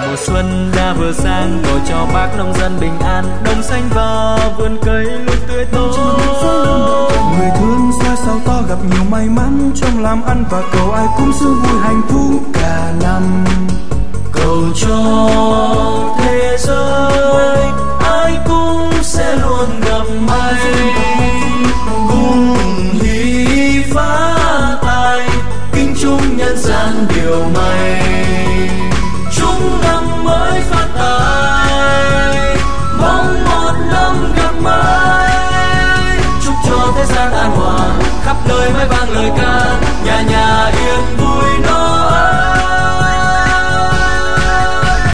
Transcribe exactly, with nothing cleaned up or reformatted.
mùa xuân đã vừa sang, cầu cho bác nông dân bình an, đồng xanh và vườn cây luôn tươi tốt. Người thương xa sao to gặp nhiều may mắn trong làm ăn, và cầu ai cũng sướng vui hạnh phúc cả năm. Cầu cho thế giới ai cũng sẽ luôn gặp may, cùng hỷ phát tài, kính chúc nhân gian điều may. Chúc năm mới phát tài, mong một năm gặp may. Chúc cho thế gian an hòa, khắp nơi mãi vang lời ca, nhà nhà yên vui.